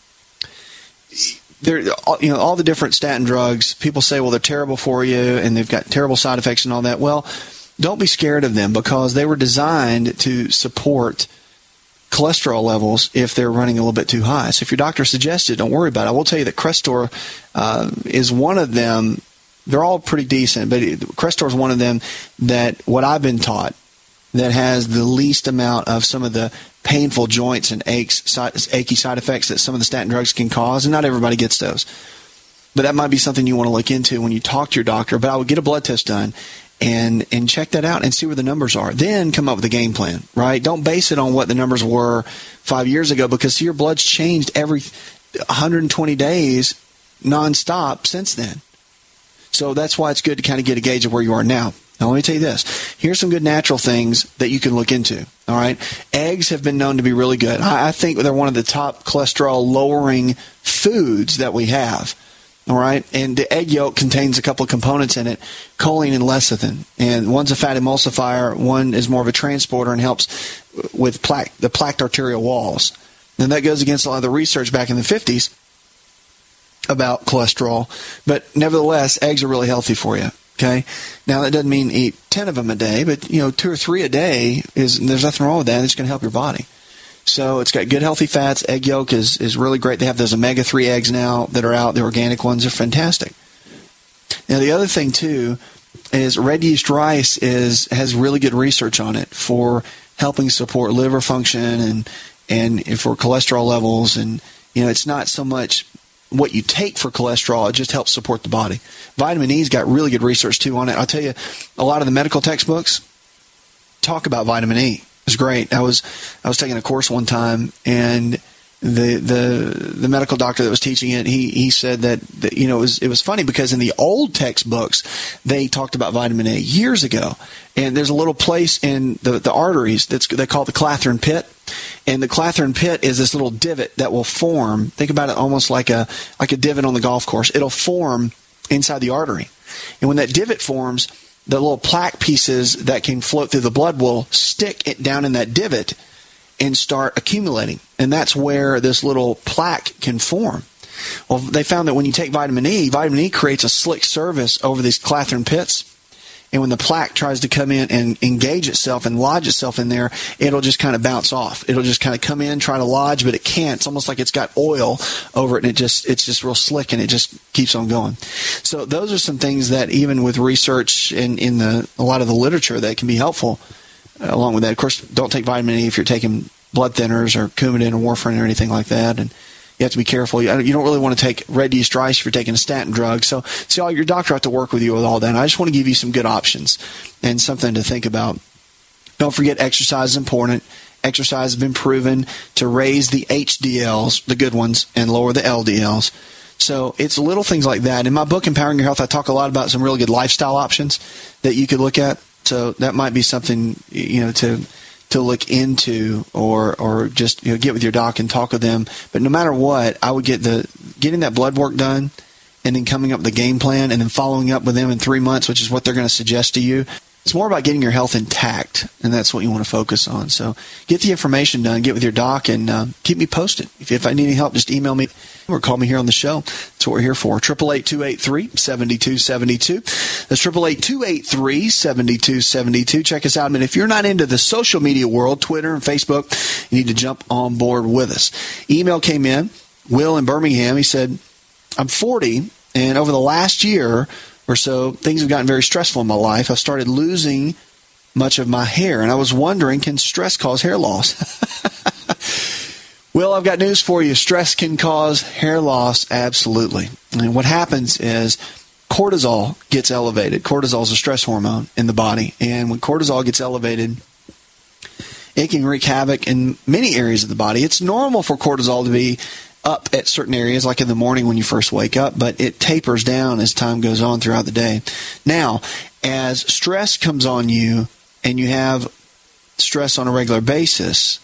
they're, you know, all the different statin drugs, people say, well, they're terrible for you and they've got terrible side effects and all that. Well, don't be scared of them because they were designed to support cholesterol levels if they're running a little bit too high. So if your doctor suggests it, don't worry about it. I will tell you that Crestor uh, is one of them. They're all pretty decent, but Crestor is one of them that what I've been taught that has the least amount of some of the painful joints and aches, side, achy side effects that some of the statin drugs can cause, and not everybody gets those. But that might be something you want to look into when you talk to your doctor. But I would get a blood test done and and check that out and see where the numbers are. Then come up with a game plan, right? Don't base it on what the numbers were five years ago because see, your blood's changed every one hundred twenty days nonstop since then. So that's why it's good to kind of get a gauge of where you are now. Now, let me tell you this. Here's some good natural things that you can look into, all right? Eggs have been known to be really good. I, I think they're one of the top cholesterol-lowering foods that we have, all right? And the egg yolk contains a couple of components in it, choline and lecithin. And one's a fat emulsifier. One is more of a transporter and helps with plaque, the plaqued arterial walls. And that goes against a lot of the research back in the fifties about cholesterol. But nevertheless, eggs are really healthy for you. Okay. Now that doesn't mean eat ten of them a day, but you know, two or three a day is there's nothing wrong with that. It's going to help your body. So it's got good healthy fats. Egg yolk is is really great. They have those omega three eggs now that are out. The organic ones are fantastic. Now the other thing too is red yeast rice is has really good research on it for helping support liver function and and for cholesterol levels. And you know, it's not so much what you take for cholesterol, it just helps support the body. Vitamin E's got really good research too on it. I'll tell you, a lot of the medical textbooks talk about vitamin E. It's great. I was I was taking a course one time, and the the the medical doctor that was teaching it, he he said that, that you know it was it was funny because in the old textbooks they talked about vitamin A years ago, and there's a little place in the the arteries that's they call the Clathrin pit. And the Clathrin pit is this little divot that will form. Think about it almost like a like a divot on the golf course. It'll form inside the artery. And when that divot forms, the little plaque pieces that can float through the blood will stick it down in that divot. and start accumulating. And that's where this little plaque can form. Well, they found that when you take vitamin E, vitamin E creates a slick surface over these Clathrin pits. And when the plaque tries to come in and engage itself and lodge itself in there, it'll just kind of bounce off. It'll just kind of come in, try to lodge, but it can't. It's almost like it's got oil over it, and it just it's just real slick, and it just keeps on going. So those are some things that even with research in, in the a lot of the literature that can be helpful. Uh, along with that, of course, don't take vitamin E if you're taking blood thinners or Coumadin or warfarin or anything like that. And you have to be careful. You don't really want to take red yeast rice if you're taking a statin drug. So, see, your doctor has to work with you with all that. And I just want to give you some good options and something to think about. Don't forget, exercise is important. Exercise has been proven to raise the H D Ls, the good ones, and lower the L D Ls. So it's little things like that. In my book, Empowering Your Health, I talk a lot about some really good lifestyle options that you could look at. So that might be something, you know, to to look into, or or just, you know, get with your doc and talk with them. But no matter what, I would get the getting that blood work done, and then coming up with a game plan, and then following up with them in three months, which is what they're going to suggest to you. It's more about getting your health intact, and that's what you want to focus on. So get the information done, get with your doc, and uh, keep me posted. If, if I need any help, just email me or call me here on the show. That's what we're here for. eight eight eight, two eight three, seven two seven two. That's eight eight eight, two eight three, seven two seven two. Check us out. And if you're not into the social media world, Twitter and Facebook, you need to jump on board with us. Email came in. Will in Birmingham, he said, I'm forty, and over the last year or so, things have gotten very stressful in my life. I've started losing much of my hair, and I was wondering, can stress cause hair loss? Well, I've got news for you. Stress can cause hair loss, absolutely. And what happens is cortisol gets elevated. Cortisol is a stress hormone in the body, and when cortisol gets elevated, it can wreak havoc in many areas of the body. It's normal for cortisol to be up at certain areas, like in the morning when you first wake up, but it tapers down as time goes on throughout the day. Now, as stress comes on you and you have stress on a regular basis,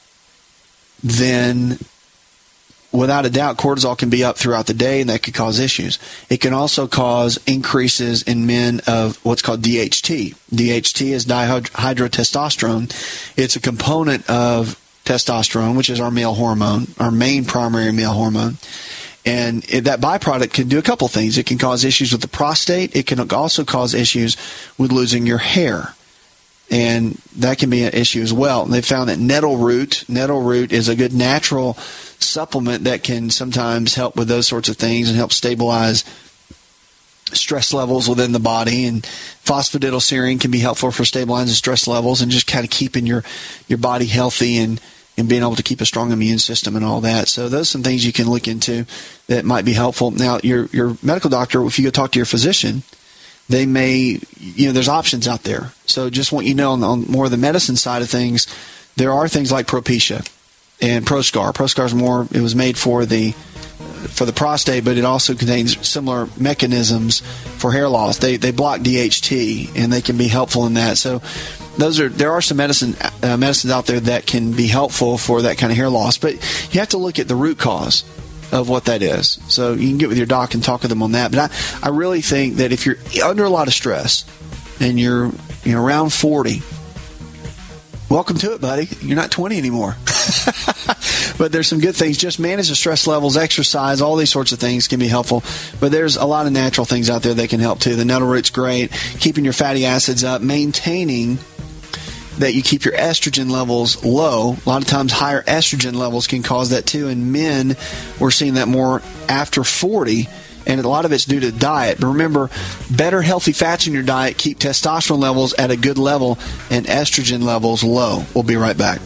then without a doubt, cortisol can be up throughout the day, and that could cause issues. It can also cause increases in men of what's called D H T. D H T is dihydrotestosterone. It's a component of testosterone, which is our male hormone, our main primary male hormone. And it, that byproduct can do a couple things. It can cause issues with the prostate. It can also cause issues with losing your hair. And that can be an issue as well. And they found that nettle root, nettle root is a good natural supplement that can sometimes help with those sorts of things and help stabilize stress levels within the body. And phosphatidylserine can be helpful for stabilizing stress levels and just kind of keeping your, your body healthy and, and being able to keep a strong immune system and all that. So those are some things you can look into that might be helpful. Now, your your medical doctor, if you go talk to your physician, they may, you know, there's options out there. So just want you to know on, on more of the medicine side of things, there are things like Propecia and Proscar. Proscar is more, it was made for the for the prostate, but it also contains similar mechanisms for hair loss. They they block D H T, and they can be helpful in that. So those are there are some medicine uh, medicines out there that can be helpful for that kind of hair loss, but you have to look at the root cause of what that is. So you can get with your doc and talk with them on that. But I, I really think that if you're under a lot of stress and you're you know around forty, welcome to it, buddy. You're not twenty anymore. But there's some good things. Just manage the stress levels, exercise, all these sorts of things can be helpful. But there's a lot of natural things out there that can help too. The nettle root's great. Keeping your fatty acids up, maintaining that you keep your estrogen levels low. A lot of times higher estrogen levels can cause that too. In men, we're seeing that more after forty. And a lot of it's due to diet. But remember, better healthy fats in your diet keep testosterone levels at a good level and estrogen levels low. We'll be right back.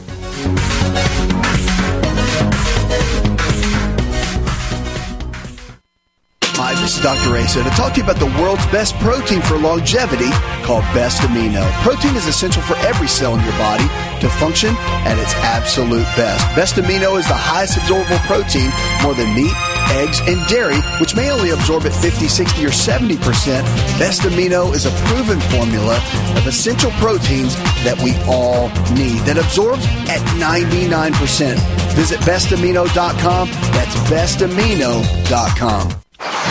Hi, this is Doctor Asa to talk to you about the world's best protein for longevity called Best Amino. Protein is essential for every cell in your body to function at its absolute best. Best Amino is the highest absorbable protein, more than meat, eggs, and dairy, which may only absorb at fifty, sixty, or seventy percent. Best Amino is a proven formula of essential proteins that we all need that absorbs at ninety-nine percent. Visit best amino dot com. That's best amino dot com.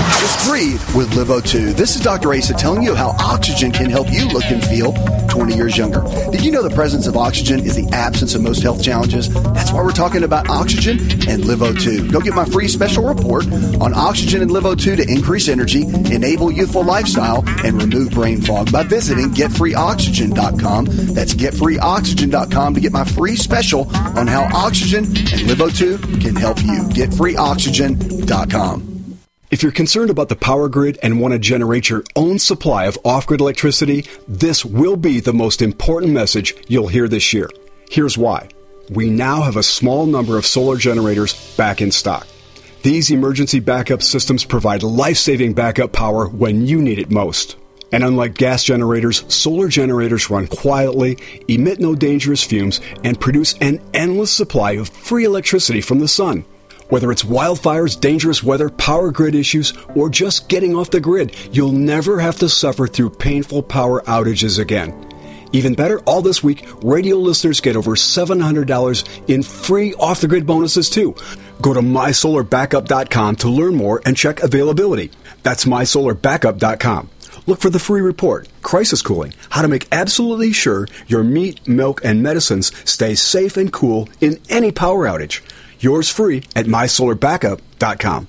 Just breathe with Live O two. This is Doctor Asa telling you how oxygen can help you look and feel twenty years younger. Did you know the presence of oxygen is the absence of most health challenges? That's why we're talking about oxygen and Live O two. Go get my free special report on oxygen and Live O two to increase energy, enable youthful lifestyle, and remove brain fog by visiting get free oxygen dot com. That's get free oxygen dot com to get my free special on how oxygen and Live O two can help you. get free oxygen dot com. If you're concerned about the power grid and want to generate your own supply of off-grid electricity, this will be the most important message you'll hear this year. Here's why. We now have a small number of solar generators back in stock. These emergency backup systems provide life-saving backup power when you need it most. And unlike gas generators, solar generators run quietly, emit no dangerous fumes, and produce an endless supply of free electricity from the sun. Whether it's wildfires, dangerous weather, power grid issues, or just getting off the grid, you'll never have to suffer through painful power outages again. Even better, all this week, radio listeners get over seven hundred dollars in free off-the-grid bonuses too. Go to my solar backup dot com to learn more and check availability. That's my solar backup dot com. Look for the free report, Crisis Cooling, how to make absolutely sure your meat, milk, and medicines stay safe and cool in any power outage. Yours free at my solar backup dot com.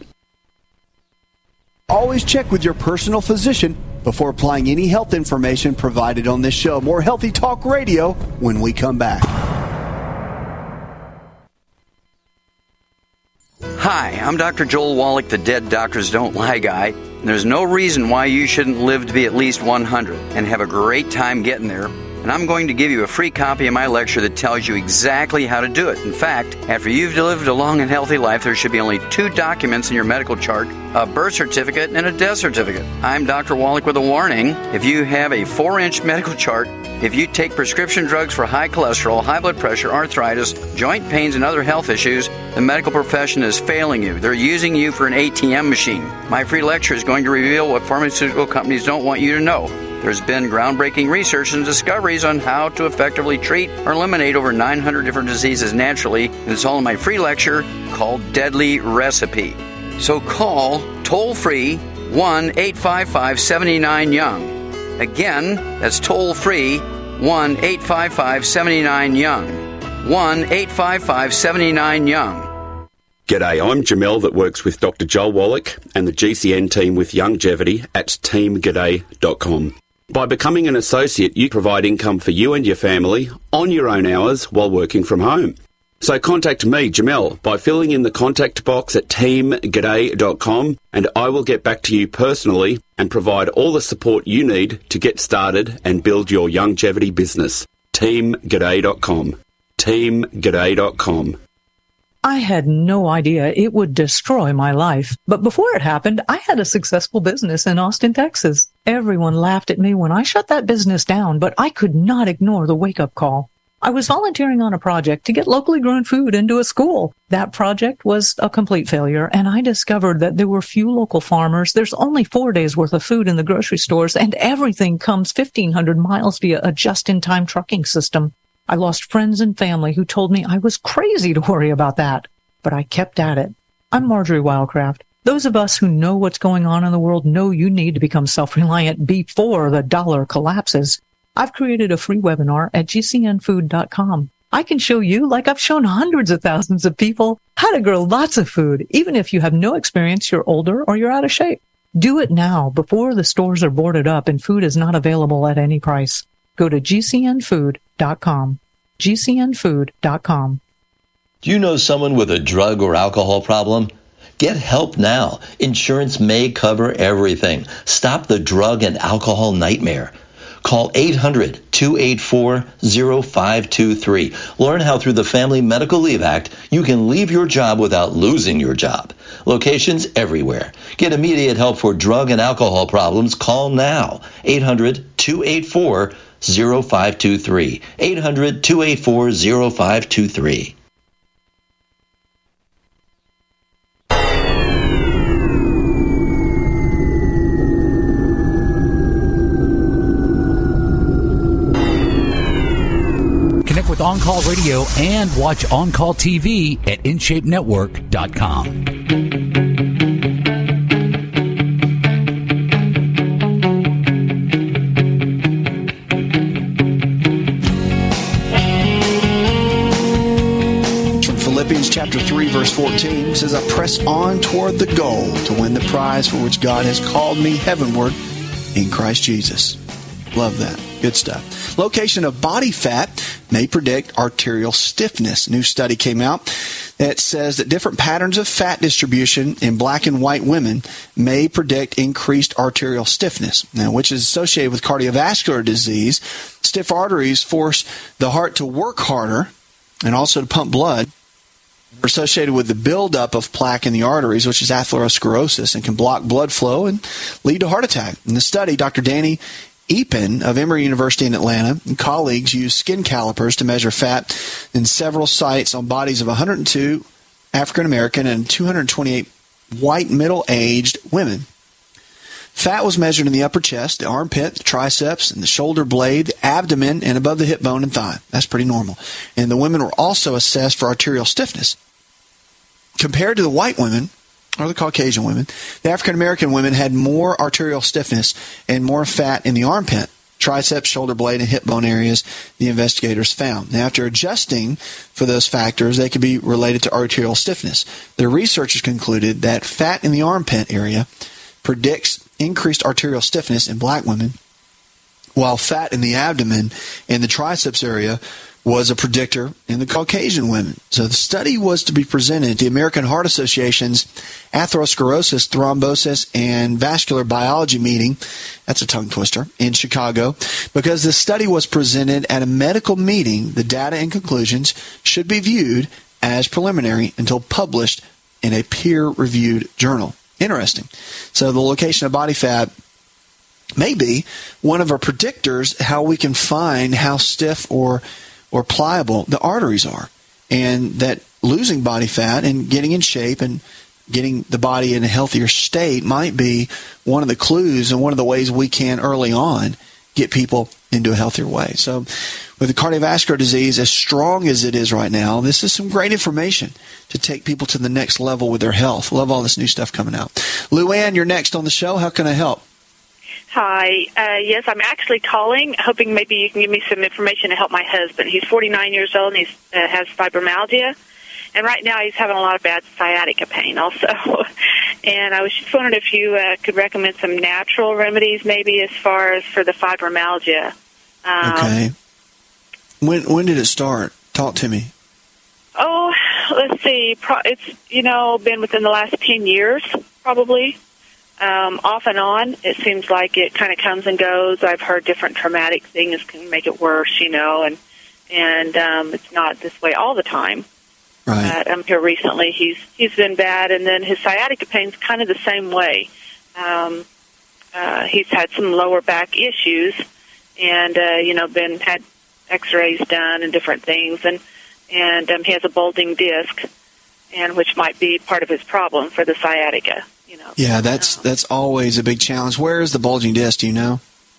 Always check with your personal physician before applying any health information provided on this show. More Healthy Talk Radio when we come back. Hi, I'm Doctor Joel Wallach, the Dead Doctors Don't Lie guy. And there's no reason why you shouldn't live to be at least one hundred and have a great time getting there. And I'm going to give you a free copy of my lecture that tells you exactly how to do it. In fact, after you've lived a long and healthy life, there should be only two documents in your medical chart, a birth certificate and a death certificate. I'm Doctor Wallach with a warning. If you have a four-inch medical chart, if you take prescription drugs for high cholesterol, high blood pressure, arthritis, joint pains, and other health issues, the medical profession is failing you. They're using you for an A T M machine. My free lecture is going to reveal what pharmaceutical companies don't want you to know. There's been groundbreaking research and discoveries on how to effectively treat or eliminate over nine hundred different diseases naturally, and it's all in my free lecture called Deadly Recipe. So call toll-free one eight five five, seven nine, young. Again, that's toll-free one eight five five, seven nine, young. one eight five five, seven nine, young. G'day, I'm Jamel that works with Doctor Joel Wallach and the G C N team with Youngevity at team g'day dot com. By becoming an associate, you provide income for you and your family on your own hours while working from home. So contact me, Jamel, by filling in the contact box at team g'day dot com, and I will get back to you personally and provide all the support you need to get started and build your Youngevity business. team g'day dot com. team g'day dot com. I had no idea it would destroy my life. But before it happened, I had a successful business in Austin, Texas. Everyone laughed at me when I shut that business down, but I could not ignore the wake-up call. I was volunteering on a project to get locally grown food into a school. That project was a complete failure, and I discovered that there were few local farmers. There's only four days worth of food in the grocery stores, and everything comes fifteen hundred miles via a just-in-time trucking system. I lost friends and family who told me I was crazy to worry about that, but I kept at it. I'm Marjorie Wildcraft. Those of us who know what's going on in the world know you need to become self-reliant before the dollar collapses. I've created a free webinar at g c n food dot com. I can show you, like I've shown hundreds of thousands of people, how to grow lots of food, even if you have no experience, you're older, or you're out of shape. Do it now before the stores are boarded up and food is not available at any price. Go to g c n food dot com. g c n food dot com. Do you know someone with a drug or alcohol problem? Get help now. Insurance may cover everything. Stop the drug and alcohol nightmare. Call eight hundred, two eight four, zero five two three. Learn how through the Family Medical Leave Act you can leave your job without losing your job. Locations everywhere. Get immediate help for drug and alcohol problems. Call now. eight hundred, two eight four, zero five two three. eight hundred, two eight four, zero five two three. Connect with On Call Radio and watch On Call T V at in shape network dot com. chapter three, verse fourteen. It says, I press on toward the goal to win the prize for which God has called me heavenward in Christ Jesus. Love that. Good stuff. Location of body fat may predict arterial stiffness. A new study came out that says that different patterns of fat distribution in black and white women may predict increased arterial stiffness, now, which is associated with cardiovascular disease. Stiff arteries force the heart to work harder and also to pump blood. They're associated with the buildup of plaque in the arteries, which is atherosclerosis, and can block blood flow and lead to heart attack. In the study, Doctor Danny Epen of Emory University in Atlanta and colleagues used skin calipers to measure fat in several sites on bodies of one hundred two African American and two hundred twenty-eight white middle-aged women. Fat was measured in the upper chest, the armpit, the triceps, and the shoulder blade, the abdomen, and above the hip bone and thigh. That's pretty normal. And the women were also assessed for arterial stiffness. Compared to the white women, or the Caucasian women, the African-American women had more arterial stiffness and more fat in the armpit, triceps, shoulder blade, and hip bone areas, the investigators found. Now, after adjusting for those factors, they could be related to arterial stiffness. The researchers concluded that fat in the armpit area predicts increased arterial stiffness in black women, while fat in the abdomen and the triceps area was a predictor in the Caucasian women. So the study was to be presented at the American Heart Association's Atherosclerosis, Thrombosis, and Vascular Biology meeting, that's a tongue twister, in Chicago. Because the study was presented at a medical meeting, the data and conclusions should be viewed as preliminary until published in a peer-reviewed journal. Interesting. So the location of body fat may be one of our predictors how we can find how stiff or or pliable the arteries are, and that losing body fat and getting in shape and getting the body in a healthier state might be one of the clues and one of the ways we can early on get people into a healthier way. So with the cardiovascular disease as strong as it is right now, this is some great information to take people to the next level with their health. Love all this new stuff coming out. Luann, you're next on the show. How can I help? Hi. Uh, yes, I'm actually calling, hoping maybe you can give me some information to help my husband. He's forty-nine years old, and he uh, has fibromyalgia. And right now he's having a lot of bad sciatica pain also. And I was just wondering if you uh, could recommend some natural remedies maybe as far as for the fibromyalgia. Um, okay. When when did it start? Talk to me. Oh, let's see. Pro- it's, you know, been within the last ten years probably. Um, off and on, it seems like it kind of comes and goes. I've heard different traumatic things can make it worse, you know, and and um, it's not this way all the time. Right. Uh, um, here recently, he's he's been bad, and then his sciatica pain's kind of the same way. Um, uh, he's had some lower back issues, and uh, you know, been had X-rays done and different things, and and um, he has a bulging disc, and which might be part of his problem for the sciatica. You know. Yeah, that's that's always a big challenge. Where is the bulging disc? Do you know?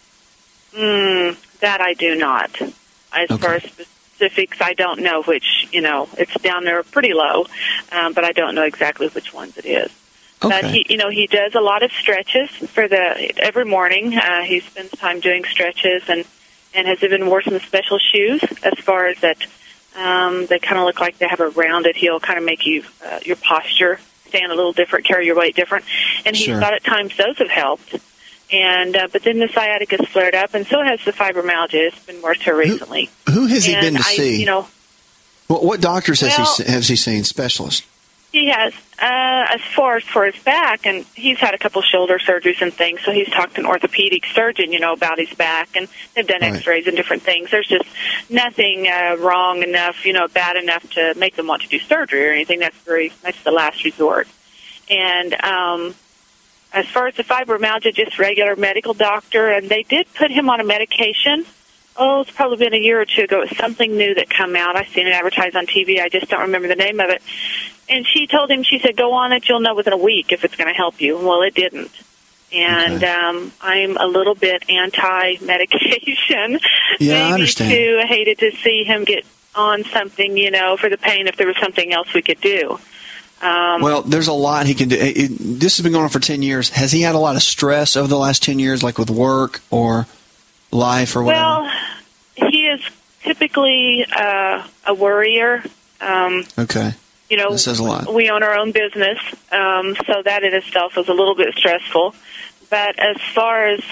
Mm, that I do not. As okay. far as specifics, I don't know which. You know, it's down there pretty low, um, but I don't know exactly which ones it is. Okay. But he, you know, he does a lot of stretches for the every morning. Uh, he spends time doing stretches, and and has even worn some special shoes. As far as that, um, they kind of look like they have a rounded heel, kind of make you uh, your posture stand a little different, carry your weight different, and he Sure. thought at times those have helped. And uh, but then the sciatica's flared up, and so has the fibromyalgia. It's been worse here recently. Who, who has he and been to I, see? You know, what, what doctors has well, he has he seen? Specialists? He has, uh, as far as for his back, and he's had a couple shoulder surgeries and things, so he's talked to an orthopedic surgeon, you know, about his back, and they've done right. x-rays and different things. There's just nothing uh, wrong enough, you know, bad enough to make them want to do surgery or anything. That's very, that's the last resort. And um, as far as the fibromyalgia, just regular medical doctor, and they did put him on a medication. Oh, it's probably been a year or two ago. It was something new that come out. I've seen it advertised on T V. I just don't remember the name of it. And she told him, she said, go on it. You'll know within a week if it's going to help you. Well, it didn't. And okay. um, I'm a little bit anti-medication. Yeah, Maybe I understand. too. I hated to see him get on something, you know, for the pain if there was something else we could do. Um, well, there's a lot he can do. It, it, this has been going on for ten years. Has he had a lot of stress over the last ten years, like with work or life or whatever? Well, he is typically uh, a worrier. Um, okay. you know, That says a lot. we own our own business, um, so that in itself is a little bit stressful. But as far as,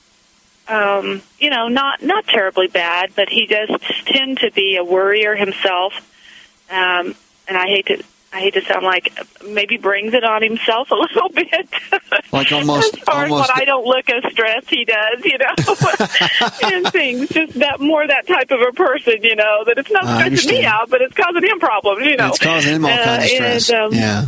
um, you know, not not terribly bad, but he does tend to be a worrier himself, um, and I hate to. I hate to sound like maybe brings it on himself a little bit. Like almost, as far almost. as when I don't look as stressed, he does, you know, and things. Just that more that type of a person, you know, that it's not I stressing understand. me out, but it's causing him problems, you know. It's causing him all Uh, kinds of stress. and, um, yeah.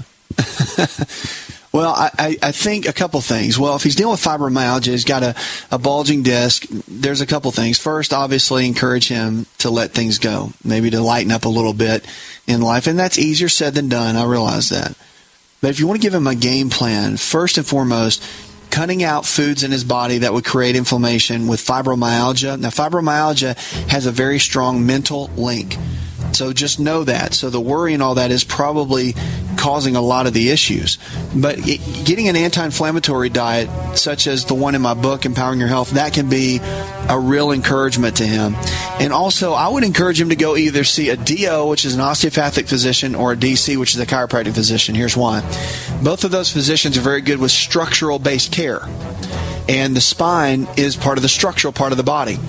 Well, I, I, I think a couple things. Well, if he's dealing with fibromyalgia, he's got a, a bulging disc, there's a couple things. First, obviously, encourage him to let things go, maybe to lighten up a little bit in life. And that's easier said than done. I realize that. But if you want to give him a game plan, first and foremost, cutting out foods in his body that would create inflammation with fibromyalgia. Now, fibromyalgia has a very strong mental link. So just know that. So the worry and all that is probably causing a lot of the issues. But it, getting an anti-inflammatory diet, such as the one in my book, Empowering Your Health, that can be a real encouragement to him. And also, I would encourage him to go either see a D O, which is an osteopathic physician, or a D C, which is a chiropractic physician. Here's why. Both of those physicians are very good with structural-based care. And the spine is part of the structural part of the body.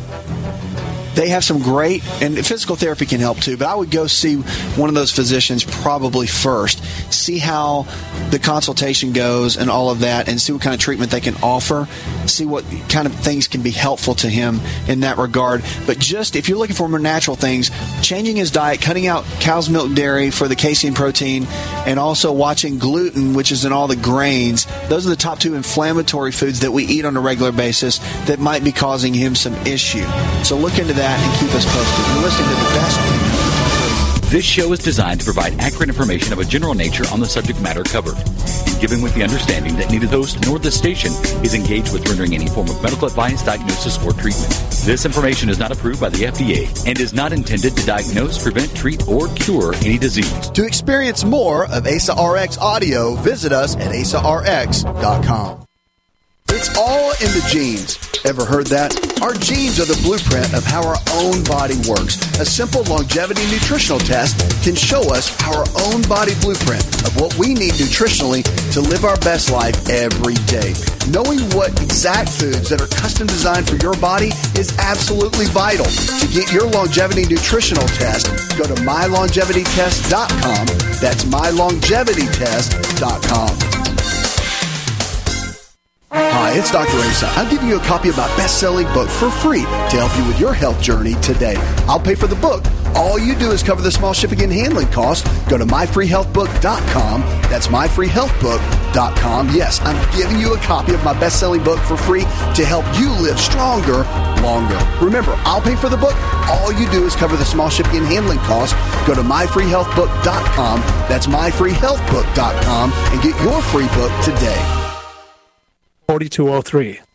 They have some great, and physical therapy can help too, but I would go see one of those physicians probably first, see how the consultation goes and all of that, and see what kind of treatment they can offer, see what kind of things can be helpful to him in that regard. But just, if you're looking for more natural things, changing his diet, cutting out cow's milk dairy for the casein protein, and also watching gluten, which is in all the grains, those are the top two inflammatory foods that we eat on a regular basis that might be causing him some issue. So look into that and keep us posted. You're listening to the best. This show is designed to provide accurate information of a general nature on the subject matter covered, given with the understanding that neither the host nor the station is engaged with rendering any form of medical advice, diagnosis, or treatment. This information is not approved by the F D A and is not intended to diagnose, prevent, treat, or cure any disease. To experience more of A S A R X audio, visit us at A S A R X dot com. It's all in the genes. Ever heard that? Our genes are the blueprint of how our own body works. A simple longevity nutritional test can show us our own body blueprint of what we need nutritionally to live our best life every day. Knowing what exact foods that are custom designed for your body is absolutely vital. To get your longevity nutritional test, go to my longevity test dot com. That's my longevity test dot com. Hi, it's Doctor Asa. I'm giving you a copy of my best-selling book for free to help you with your health journey today. I'll pay for the book. All you do is cover the small shipping and handling costs. Go to my free health book dot com. That's my free health book dot com. Yes, I'm giving you a copy of my best-selling book for free to help you live stronger, longer. Remember, I'll pay for the book. All you do is cover the small shipping and handling costs. Go to my free health book dot com. That's my free health book dot com and get your free book today. forty-two oh three.